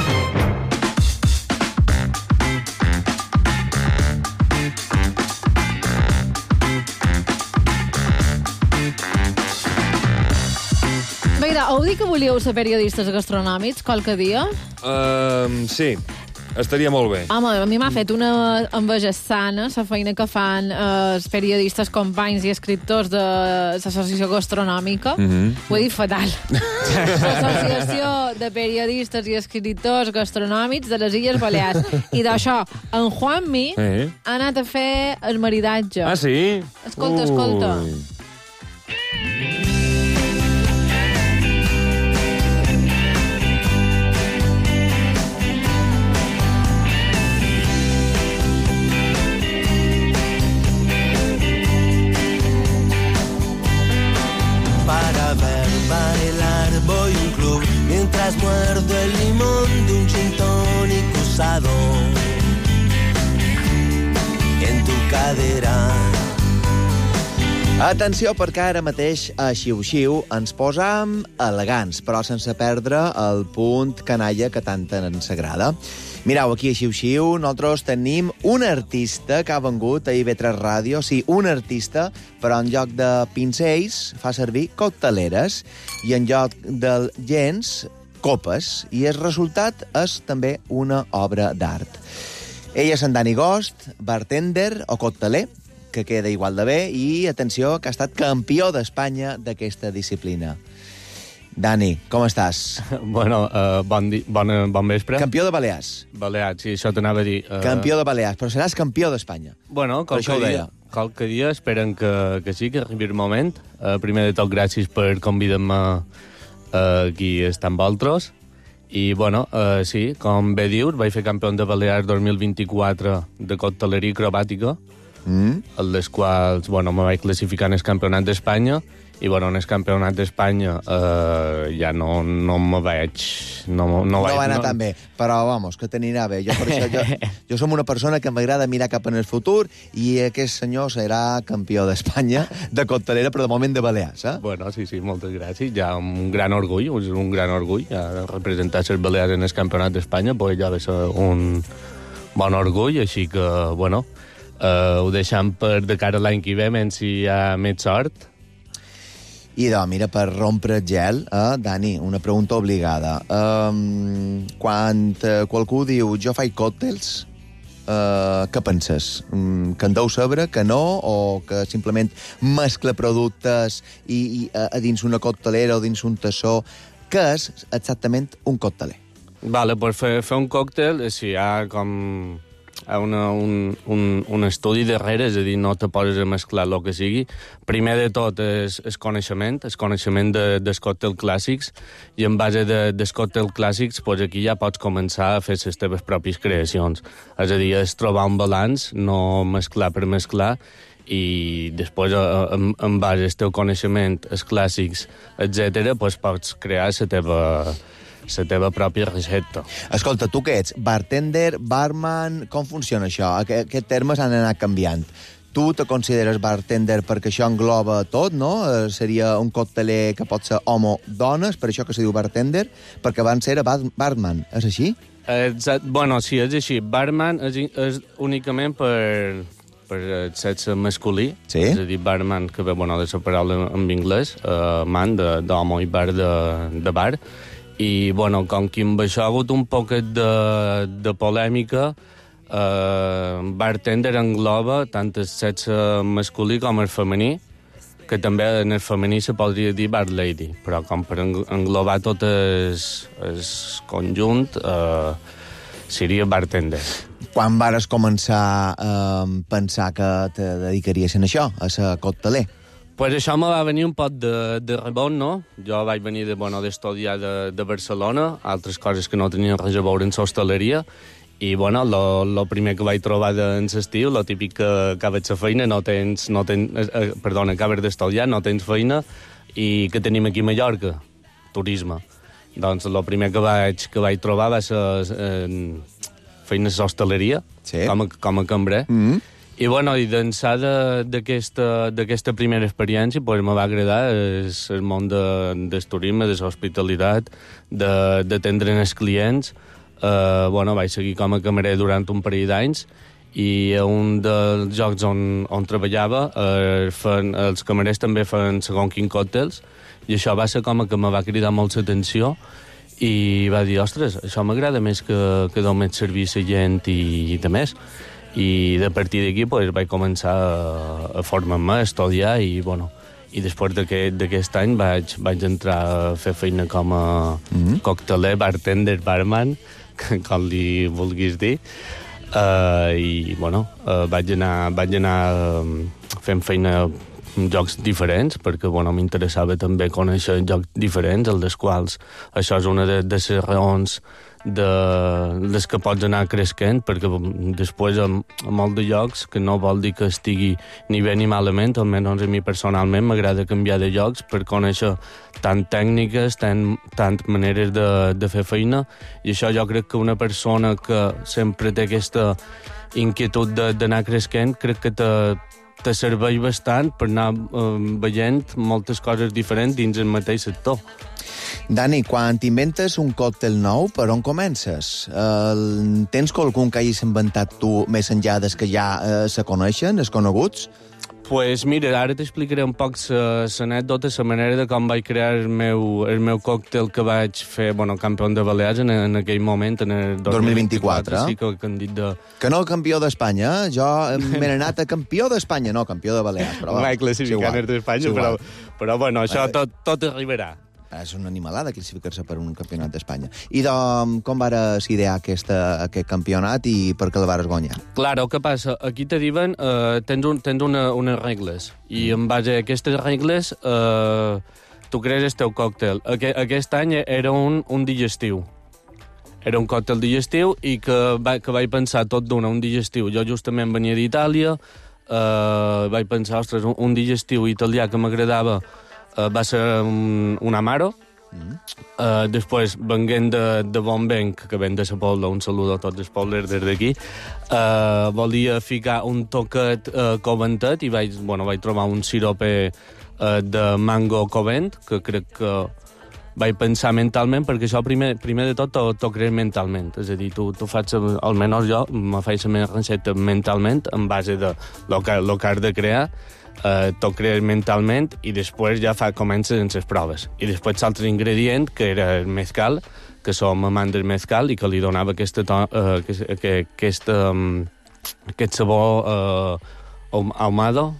Veure, heu dit que volíeu ser periodistes gastronòmics qualque dia? Sí, estaria molt bé. Home, a mi m'ha fet una enveja sana la feina que fan els periodistes companys i escriptors de l'Associació Gastronòmica. Ho he dit fatal. L'Associació de Periodistes i Escriptors Gastronòmics de les Illes Balears. I d'això, en Juanmi ha anat a fer el maridatge. Ah, sí? Escolta, escolta. Para ver bailar voy a un club mientras muerdo el limón de un gin tonic usado en tu cadera. Atenció, perquè ara mateix a Xiu-Xiu ens posam elegants, però sense perdre el punt canalla que tant ens agrada. Mireu, aquí a Xiu-Xiu nosaltres tenim un artista que ha vengut a IB3 Ràdio, sí, un artista, però en lloc de pincells fa servir cocteleres i en lloc de lents, copes, i el resultat és també una obra d'art. Ell és en Dani Gost, bartender o cocteler, que queda igual de bé, i atenció, que ha estat campió d'Espanya d'aquesta disciplina. Dani, com estàs? Bueno, bon vespre. Campió de Balears. Balears, sí, això t'anava a dir. Campió de Balears, però seràs campió d'Espanya. Bueno, qualque dia esperen que sí, que arribi el moment. Primer de tot, gràcies per convidar-me aquí a estar amb vosaltres. I, bueno, sí, com bé dius, vaig fer campió de Balears 2024 de cocteleria acrobàtica, en les quals, bueno, me vaig classificar en el campionat d'Espanya, i, bueno, en el campionat d'Espanya ja no me vaig... No va anar tan bé, però, vamos, que t'anirà bé. Jo som una persona que m'agrada mirar cap en el futur i aquest senyor serà campió d'Espanya de coctelera, però de moment de Balears, eh? Bueno, sí, moltes gràcies. Ja un gran orgull, ja representar les Balears en el campionat d'Espanya, pues ja va ser un bon orgull, així que, bueno, ho deixem per de cara a l'any que ve, menys si hi ha més sort. I mira, per rompre el gel, Dani, una pregunta obligada. Quan qualcú diu jo faig còctels, què penses? Que en deu saber, que no, o que simplement mescla productes i a dins una coctelera o dins un tassó? Què és exactament un cocteler? Vale, pues fer un còctel, si hi ha com... un estudi darrere, és a dir, no te poses a mesclar el que sigui. Primer de tot és el coneixement dels còctels clàssics, i en base dels còctels clàssics, pues aquí ja pots començar a fer les teves pròpies creacions. És a dir, és trobar un balanç, no mesclar per mesclar, i després, en base al teu coneixement, els clàssics, etc., pues pots crear la teva pròpia recepta. Escolta, tu què ets? Bartender, barman... Com funciona això? Aquests termes han anat canviant. Tu te consideres bartender perquè això engloba tot, no? Seria un cocteler que pot ser home o dones, per això que se diu bartender, perquè van ser barman. És així? Bueno, sí, és així. Barman és únicament per sexe masculí, sí? És a dir, barman, que ve de la paraula en anglès, man, d'home i bar de bar. I, bueno, com que amb això ha hagut un poquet de polèmica, bartender engloba tant el sexe masculí com el femení, que també en el femení se podria dir bar lady, però com per englobar tot el conjunt seria bartender. Quan vares començar a pensar que te dedicaries a això, a ser cocteler? Pues això me va venir un poc de rebot, no? Jo vaig venir d'estudiar de Barcelona, altres coses que no tenien res a veure amb l'hostaleria, i, lo primer que vaig trobar en l'estiu, lo típic que acabes la feina, acabes d'estudiar, no tens feina, i que tenim aquí a Mallorca, turisme. Doncs el primer que vaig trobar va ser feina a l'hostaleria, sí, com a cambrer. I, i d'ençà d'aquesta primera experiència me va agradar el món del turisme, de l'hospitalitat, d'atendre els clients. Vaig seguir com a cambrer durant un parell d'anys i a un dels jocs on treballava els camarers també feien segons quins còctels i això va ser com que me va cridar molt l'atenció i va dir, ostres, això m'agrada més que només servir la gent i de més. I de partir d'aquí vaig començar a formar-me, a estudiar i després d'aquest any vaig entrar a fer feina com a cocteler, bartender, barman, com li vulguis dir, i vaig anar fent feina en jocs diferents, perquè m'interessava també conèixer jocs diferents, els dels quals això és una de les raons des que pots anar cresquent, perquè després a molt de llocs, que no vol dir que estigui ni bé ni malament, almenys a mi personalment m'agrada canviar de llocs per conèixer tant tècniques, tant maneres de fer feina, i això jo crec que una persona que sempre té aquesta inquietud d'anar cresquent, crec que te serveix bastant per anar veient moltes coses diferents dins el mateix sector. Dani, quan t'inventes un còctel nou, per on comences? Tens qualcun que hagis inventat tu més enllà des que ja se coneixen, els coneguts? Pues mira, ara t'explicaré un poc l'anècdota, la manera de com vaig crear el meu còctel que vaig fer, campió de Balears en aquell moment, en el 2024. Sí, que han dit de... Que no campió d'Espanya, jo m'he anat a campió d'Espanya, no campió de Balears. Però vaig classificar d'Espanya, però això tot arribarà. És una animalada classificar-se per un campionat d'Espanya. I com vares idear aquest campionat i per què el vares guanyar? Claro, què passa? Aquí te diuen tens unes regles i en base a aquestes regles tu crees el teu còctel. Aquest any era un digestiu. Era un còctel digestiu i que vaig pensar tot d'una, un digestiu. Jo justament venia d'Itàlia, vaig pensar, ostres, un digestiu italià que m'agradava va ser un Amaro. Després, venguent de Bonvenc, que ven de la Pobla, un saludo a tots els poblers des d'aquí, volia ficar un toquet coventet i vaig trobar un sirope de mango covent, que crec que vaig pensar mentalment, perquè això primer de tot t'ho crees mentalment. És a dir, tu fas, almenys jo, me faig la meva recepta mentalment, en base de lo que has de crear, t'ho crees mentalment i després ja comences amb les proves. I després l'altre ingredient, que era el mezcal, que som amants del mezcal i que li donava aquest sabor ahumado.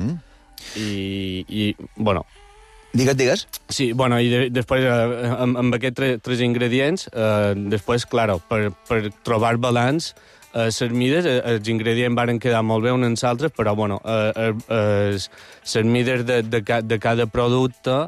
I Digues. Sí, i després amb aquests tres ingredients, després, claro, per trobar balanç, les mides, els ingredients varen quedar molt bé uns amb altres, però, les mides de cada producte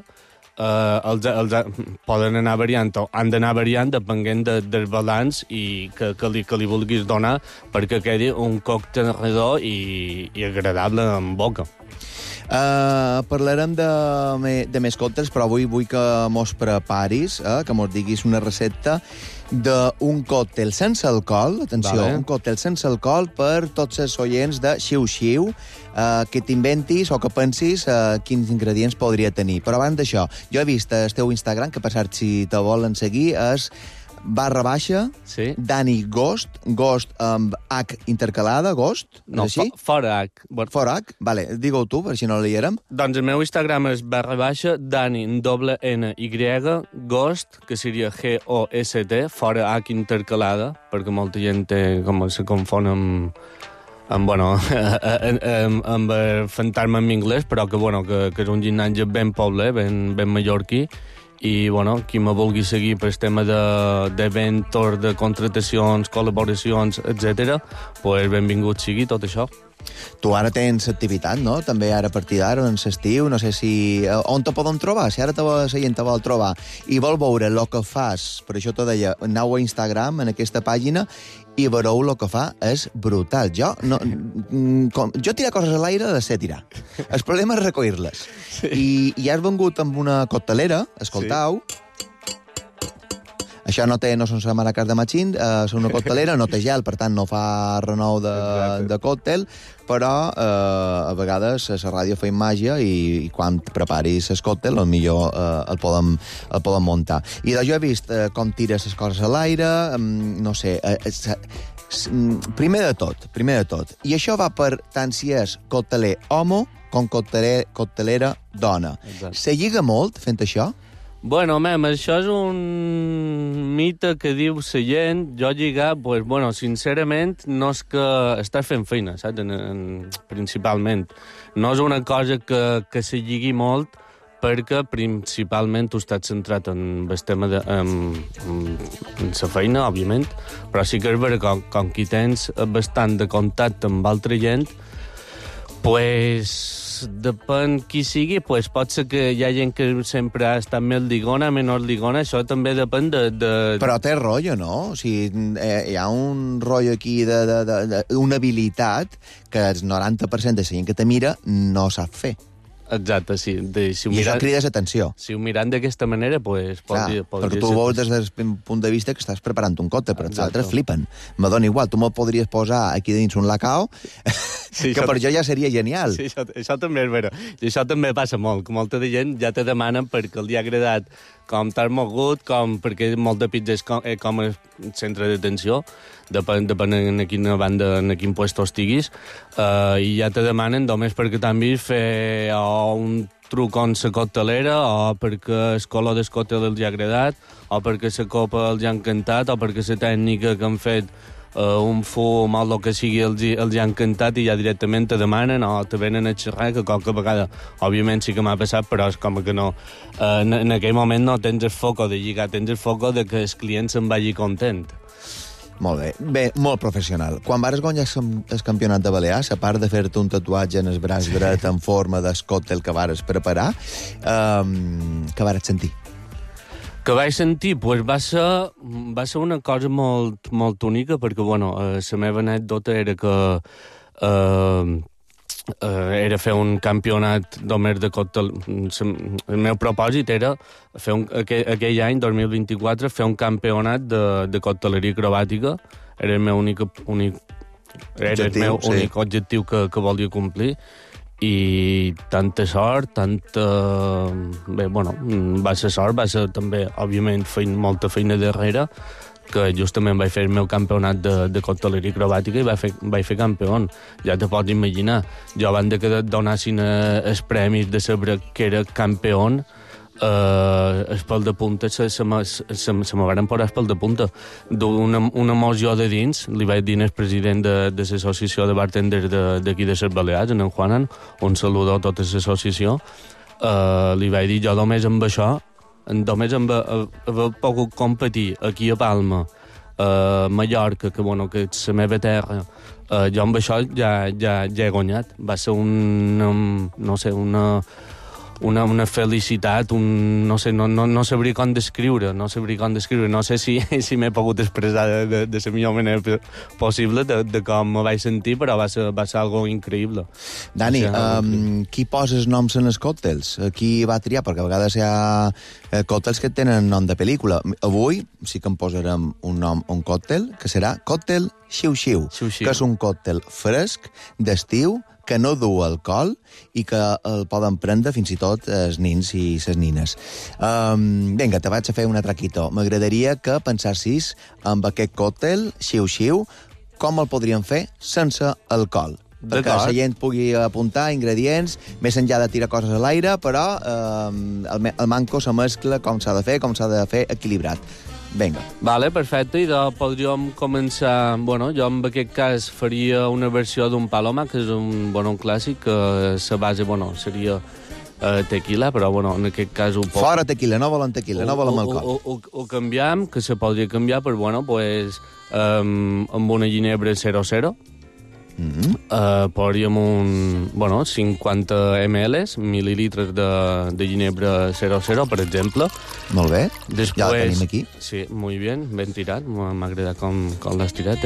poden anar variant o han d'anar variant depenent del balanç i que li vulguis donar perquè quedi un còctel redó i agradable en boca. Parlarem de més còctels, però avui vull que mos preparis, que mos diguis una recepta d'un còctel sense alcohol, atenció, vale. Un còctel sense alcohol per tots els oients de Xiu-Xiu, que t'inventis o que pensis quins ingredients podria tenir. Però abans d'això, jo he vist el teu Instagram, que per cert, si te volen seguir, és _ sí. Dani Ghost, Ghost amb H intercalada, Ghost, no, és així? Fora H. Fora H, vale, digue-ho tu, per si no li érem. Doncs el meu Instagram és _ Dani, NY, Ghost, que seria G-O-S-T, fora H intercalada, perquè molta gent se confon amb fantasma en anglès, però que és un llinatge ben poble, ben mallorquí, i, qui me vulgui seguir per el tema d'eventos, de contratacions, col·laboracions, etc., benvingut sigui tot això. Tu ara tens activitat, no? També ara a partir d'ara, en l'estiu, no sé si... On te poden trobar? Si ara la gent te vol trobar i vol veure el que fas, per això t'ho deia, aneu a Instagram, en aquesta pàgina, i veureu el que fa, és brutal. Jo tirar coses a l'aire de ser tirar. El problema és recollir-les. Sí. I has vengut amb una coctelera, escoltau, sí. Això no són maracas de matxín, és una coctelera, no té gel, per tant no fa renou de còctel, però a vegades a la ràdio feim màgia i quan preparis el còctel potser el podem muntar. I jo he vist com tires les coses a l'aire, no sé... Primer de tot, i això va per tant si és cocteler home com coctelera dona. Se lliga molt fent això? Bueno, això és un mite que diu la gent. Jo lligar, pues, bueno, sincerament, no és que estàs fent feina, saps? Principalment. No és una cosa que se lligui molt, perquè principalment tu estàs centrat en el tema en la feina, òbviament, però sí que és vera que com que tens bastant de contacte amb altra gent, pues depèn qui sigui, pues pot ser que hi ha gent que sempre ha estat més ligona, menys ligona, això també depèn de... Però té rotllo, no? O sigui, hi ha un rotllo aquí d'una habilitat que el 90% de la gent que te mira no sap fer. Exacte, sí. I això crides atenció. Si ho mirant d'aquesta manera, pues... Perquè tu ho veus des del punt de vista que estàs preparant un còctel, però els altres flipen. Me dona igual, tu me'l podries posar aquí dins un lacao, que per jo ja seria genial. Sí, això també és vera. I això també passa molt, que molta de gent ja te demanen perquè li ha agradat com t'has mogut, perquè molt de pizza és com el centre d'atenció, depèn en quina banda, en quin puesto estiguis, i ja te demanen només perquè t'han vist fer un truc on la coctelera, o perquè el color del còctel els ha agradat, o perquè la copa els ha encantat, o perquè la tècnica que han fet un fum o el que sigui els ha encantat i ja directament te demanen o te venen a xerrar, que qualque vegada òbviament sí que m'ha passat, però és com que no en aquell moment no tens el foco de lligar, tens el foco de que el client se'n vagi content. Molt bé. Bé, molt professional. Quan vares guanyar el campionat de Balears, a part de fer-te un tatuatge en el braç dret en forma del còctel que vares preparar, què vares sentir? Que vaig sentir? Pues va ser una cosa molt, molt única, perquè, bueno, la meva anècdota era que era fer un campionat només de còctel. El meu propòsit era fer aquell any, 2024, fer un campionat de cocteleria acrobàtica. Era el meu únic objectiu que volia complir. I tanta sort, Bé, bueno, va ser sort, va ser també, òbviament, molta feina darrere, que justament vaig fer el meu campionat de cocteleria acrobàtica i vaig fer campió. Ja te pots imaginar. Jo, abans que donessin els premis de saber que era campió, el pèl de punta se me van posar el pèl de punta. Una emoció de dins, li vaig dir al president de l'associació de bartenders d'aquí de les Balears, en Juanan, un saludo a tota l'associació, li vaig dir jo només amb això, només amb haver pogut competir aquí a Palma, a Mallorca, que és la meva terra, jo amb això ja he guanyat. Va ser una felicitat, no sabria com descriure, no sé si m'he pogut expressar de la millor manera possible de com me vaig sentir, però va ser algo increïble. Dani, qui posa els noms en els còctels? Qui va triar? Perquè a vegades hi ha còctels que tenen nom de pel·lícula. Avui sí que em posarem un nom, un còctel, que serà còctel xiu-xiu, que és un còctel fresc, d'estiu, que no du alcohol i que el poden prendre fins i tot els nins i les nines. Vinga, te vaig a fer un atraquito. M'agradaria que pensassis amb aquest còctel xiu-xiu com el podríem fer sense alcohol. Perquè la gent pugui apuntar ingredients, més enllà de tirar coses a l'aire, però el manco se mescla com s'ha de fer equilibrat. Vinga. Vale, perfecte, i podríem començar... Bueno, jo en aquest cas faria una versió d'un paloma, que és un clàssic, que la base, seria tequila, però, en aquest cas... Fora tequila, no volen tequila, no volen alcohol. Ho canviam, que se podria canviar per, amb una ginebra 0-0, Posaríem 50 mil·lilitres de ginebra 00, per exemple. Molt bé, Després, ja la tenim aquí. Sí, molt bé, ben tirat, m'ha agradat com l'has tirat.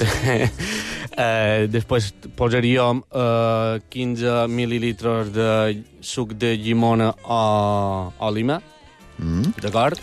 Després posaríem 15 mil·lilitres de suc de llimona o lima, d'acord?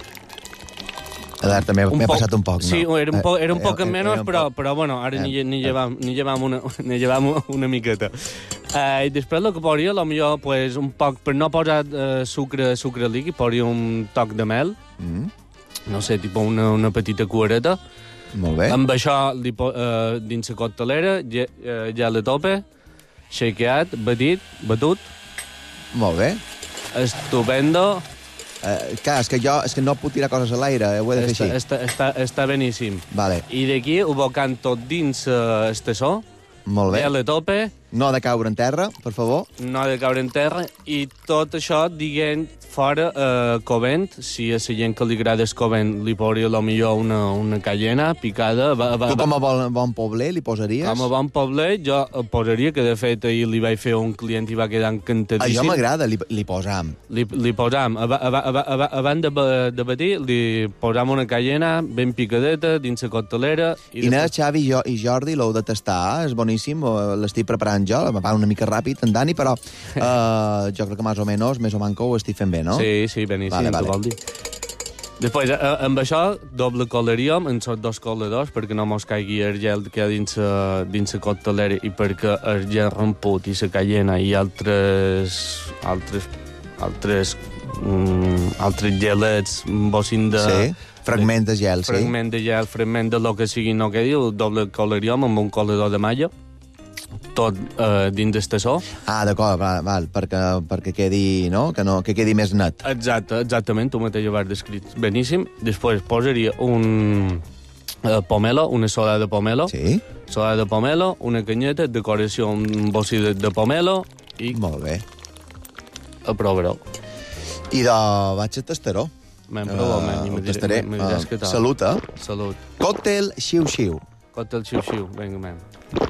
Ara també m'he passat un poc, no? Sí, era un poc menys, però bueno, ara ni llevam una miqueta. I després el que posaria, potser pues, un poc, per no posar sucre líquid, posaria un toc de mel, no sé, tipus una petita cuereta. Molt bé. Amb això dins la coctelera, gel a tope, shakeat, batut. Molt bé. Estupendo. Clar, és que no puc tirar coses a l'aire, ho he de fer així. Està beníssim. Vale. I d'aquí ho bocant tot dins el tassó. Molt bé. Gel a tope. No ha de caure en terra, per favor. No ha de caure en terra. I tot això, diguem, fora covent. Si a la gent que li agrada el covent li posaria millor una cayena picada. Tu com a bon pobler li posaries? Com a bon pobler jo posaria, que de fet ahir li vaig fer un client i va quedar encantadíssim. Això m'agrada, li posam. Li posam. Abans de batir, li posam una cayena ben picadeta dins la coctelera. I Xavi i Jordi l'heu de tastar, és boníssim, l'estic preparant jo, me va una mica ràpid en Dani, però jo crec que més o manco ho estic fent bé, no? Sí, beníssim, vale. Vol dir. Després, amb això, doble colaríem en els dos coladors, perquè no mos caigui el gel que hi ha dins la coctelera i perquè el gel ramput i la cayena i altres gelets bossin de... Sí, fragment de gel, sí. Fragment de gel, fragment de lo que sigui, no que diu, doble colaríem amb un colador de malla, tot dins el tassó. Ah, d'acord, val, perquè quedi, no? Que quedi més net. Exactament, tu mateix ho vas descrit beníssim. Després posaria un pomelo, una soda de pomelo. Sí. Soda de pomelo, una canyeta, decoració un bossi de pomelo i... Molt bé. Aprovareu. I vaig a tastaró. Me'n tastaré. Salut, Salut. Còctel xiu-xiu. Còctel xiu-xiu, vinga, men.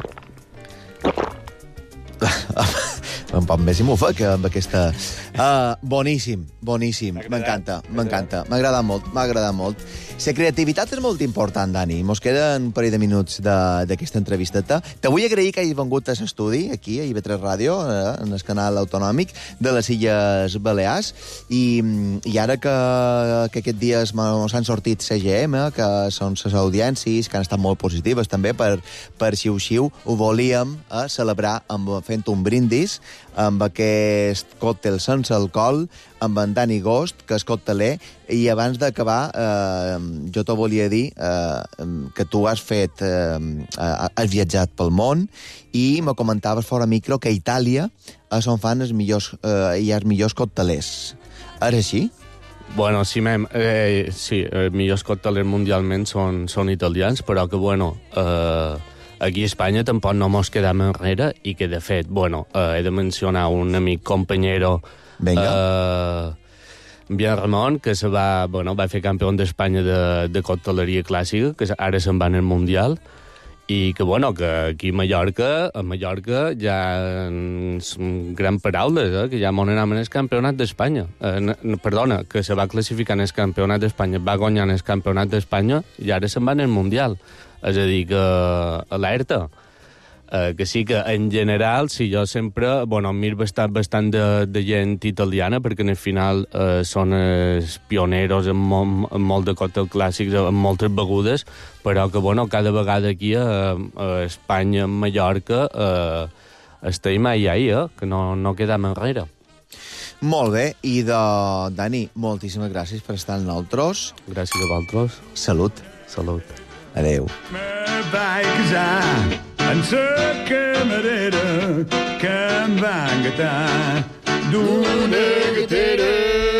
Un poc més i m'ho fa que amb aquesta... Boníssim. M'encanta. M'ha agradat molt. La creativitat és molt important, Dani. Mos queden un parell de minuts d'aquesta entrevisteta. Te vull agrair que hagis vengut a l'estudi, aquí, a IB3 Ràdio, en el canal autonòmic de les Illes Balears. I ara que aquests dies s'han sortit CGM, que són les audiències, que han estat molt positives també per Xiu-Xiu, ho volíem celebrar fent un brindis amb aquest còctel sense alcohol, amb en Dani Gost, que és cocteler, i abans d'acabar, jo t'ho volia dir que tu has viatjat pel món i me comentaves fora micro que a Itàlia és on fan hi ha els millors coctelers. És així? Bueno, sí, sí, els millors coctelers mundialment són italians, però que, bueno... Aquí a Espanya tampoc no mos quedam enrere i que, de fet, he de mencionar un amic compañero, Bien Ramon, que va fer campió d'Espanya de cocteleria clàssica, que ara se'n va en el Mundial, i que, que aquí a Mallorca hi ha grans paraules, que ja m'on anàvem en el campionat d'Espanya. Perdona, que se va classificar en el campionat d'Espanya, va guanyar en el campionat d'Espanya i ara se'n va en el Mundial. És a dir, que alerta. Que sí que, en general, sí, jo sempre... miro bastant de gent italiana, perquè en el final són els pioneros en molt de còctels clàssics, en moltes begudes, però que, cada vegada aquí a Espanya, a Mallorca, estem ahí, que no quedem enrere. Molt bé, i Dani, moltíssimes gràcies per estar amb nosaltres. Gràcies a vosaltres. Salut. Salut. Adéu. Me vaig casar amb la camarera que em va engatar d'una gatera.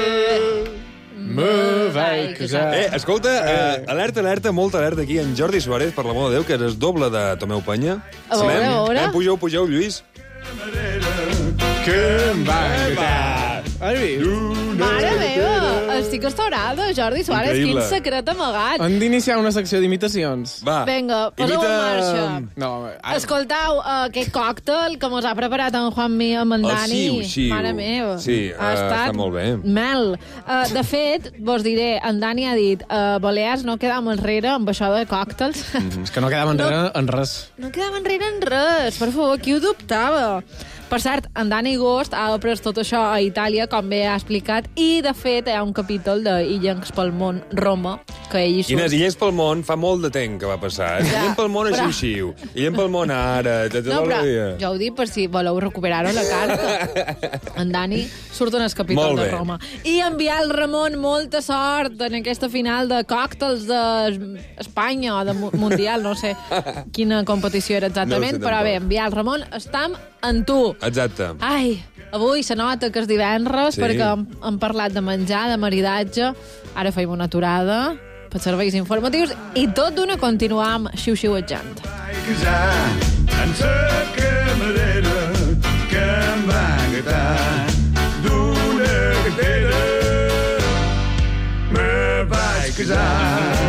Me vaig casar... Escolta, alerta, molta alerta aquí, en Jordi Suárez, per l'amor de Déu, que és doble de Tomeu Penya. A veure. Pugeu, Lluís. Que em va engatar. Mare meva, estic estourada, Jordi Suárez. Increïble. Quin secret amagat. Hem d'iniciar una secció d'imitacions. Va. Vinga, poseu en marxa. No, Escoltau, aquest còctel que mos ha preparat en Juanmi amb en Dani. Xiu. Mare meva. Sí, ha estat està molt bé. mel. De fet, vos diré, en Dani ha dit Balears no quedam enrere amb això de còctels. És que no quedava enrere en res. No quedava enrere en res, per favor, qui ho dubtava? Per cert, en Dani Gost ha après tot això a Itàlia, com bé ha explicat, i, de fet, hi ha un capítol d'Illencs pel món Roma, que ell hi surt. Quines Illes pel món fa molt de temps que va passar. Illencs pel món a xiu-xiu. Illencs pel món ara. No, però jo ho dic per si voleu recuperar-ho la carta. En Dani surt en el capítol de Roma. I enviar al Ramon molta sort en aquesta final de còctels d'Espanya o de Mundial, no sé quina competició era exactament, No sé però bé, tampoc. enviar al Ramon, estam en tu. Exacte. Ai, avui se nota que és divendres Sí. perquè hem parlat de menjar, de maridatge, ara feim una aturada per serveis informatius i tot d'una continuam xiu-xiuetjant. En sa camarera que em va agafar d'una gatera me vaig casar.